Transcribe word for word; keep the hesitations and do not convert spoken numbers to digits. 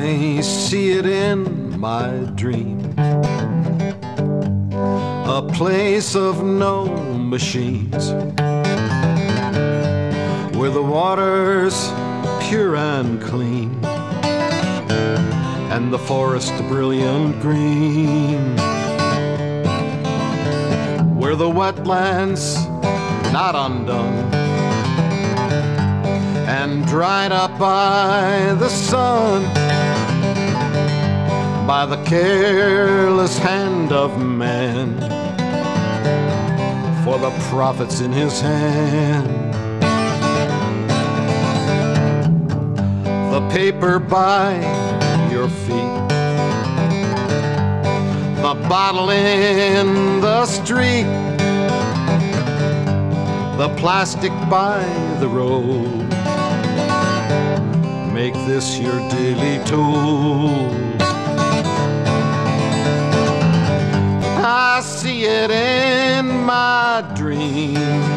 I see it in my dream, a place of no machines, where the water's pure and clean, and the forest brilliant green, where the wetlands not undone and dried up by the sun, by the careless hand of man, for the profits in his hand. The paper by your feet, the bottle in the street, the plastic by the road, make this your daily toll. I see it in my dream,